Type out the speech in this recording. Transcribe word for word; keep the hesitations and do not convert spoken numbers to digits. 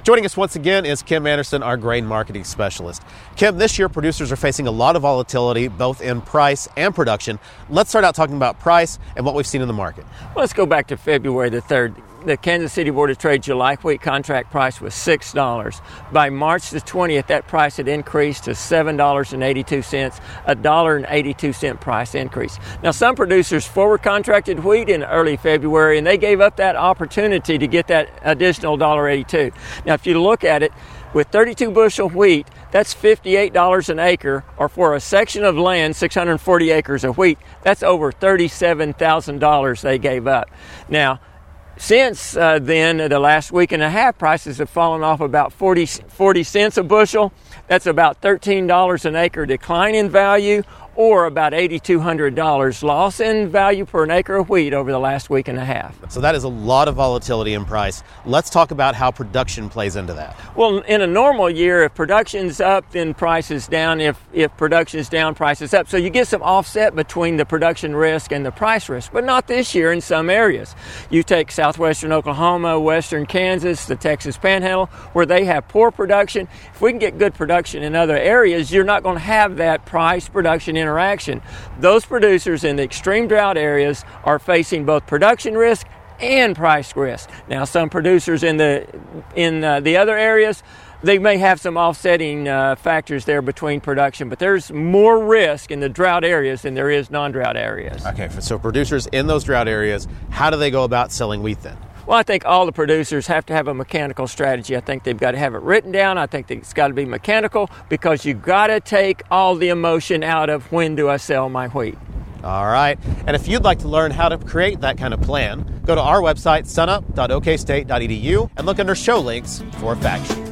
Joining us once again is Kim Anderson, our grain marketing specialist. Kim, this year producers are facing a lot of volatility, both in price and production. Let's start out talking about price and what we've seen in the market. Well, let's go back to February the third. The Kansas City Board of Trade July wheat contract price was six dollars. By March the twentieth, that price had increased to seven dollars and eighty-two cents, a one dollar and eighty-two cent price increase. Now, some producers forward contracted wheat in early February, and they gave up that opportunity to get that additional one dollar and eighty-two cents. Now, if you look at it, with thirty-two bushel wheat, that's fifty-eight dollars an acre, or for a section of land, six hundred forty acres of wheat, that's over thirty-seven thousand dollars they gave up. Now, Since uh, then, the last week and a half, prices have fallen off about forty, forty cents a bushel. That's about thirteen dollars an acre decline in value, or about eight thousand two hundred dollars loss in value per an acre of wheat over the last week and a half. So that is a lot of volatility in price. Let's talk about how production plays into that. Well, in a normal year, if production's up, then price is down. If if production's down, price is up. So you get some offset between the production risk and the price risk, but not this year in some areas. You take southwestern Oklahoma, western Kansas, the Texas Panhandle, where they have poor production. If we can get good production in other areas, you're not going to have that price production interaction. Those producers in the extreme drought areas are facing both production risk and price risk. Now, some producers in the in uh, the other areas, they may have some offsetting uh, factors there between production, but there's more risk in the drought areas than there is non-drought areas. Okay, so producers in those drought areas, how do they go about selling wheat then? Well, I think all the producers have to have a mechanical strategy. I think they've got to have it written down. I think it's got to be mechanical, because you've got to take all the emotion out of when do I sell my wheat. All right. And if you'd like to learn how to create that kind of plan, go to our website, sunup dot o k state dot e d u, and look under show links for a fact sheet.